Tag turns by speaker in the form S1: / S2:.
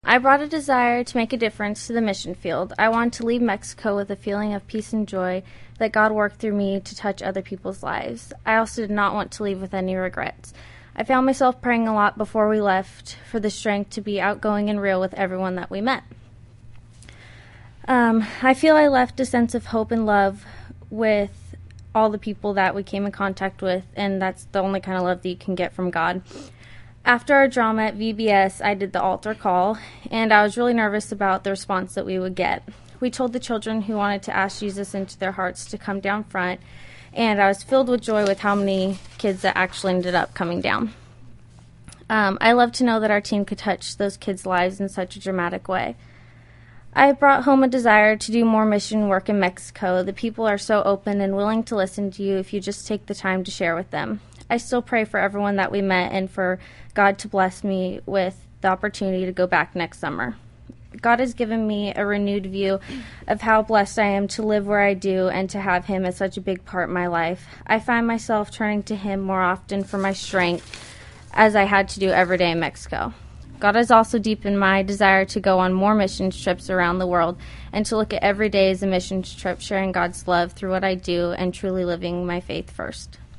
S1: I brought a desire to make a difference to the mission field. I wanted to leave Mexico with a feeling of peace and joy that God worked through me to touch other people's lives. I also did not want to leave with any regrets. I found myself praying a lot before we left for the strength to be outgoing and real with everyone that we met. I feel I left a sense of hope and love with all the people that we came in contact with, and that's the only kind of love that you can get from God. After our drama at VBS, I did the altar call, and I was really nervous about the response that we would get. We told the children who wanted to ask Jesus into their hearts to come down front, and I was filled with joy with how many kids that actually ended up coming down. I love to know that our team could touch those kids' lives in such a dramatic way. I brought home a desire to do more mission work in Mexico. The people are so open and willing to listen to you if you just take the time to share with them. I still pray for everyone that we met and for God to bless me with the opportunity to go back next summer. God has given me a renewed view of how blessed I am to live where I do and to have Him as such a big part in my life. I find myself turning to Him more often for my strength, as I had to do every day in Mexico. God has also deepened my desire to go on more mission trips around the world and to look at every day as a mission trip, sharing God's love through what I do and truly living my faith first.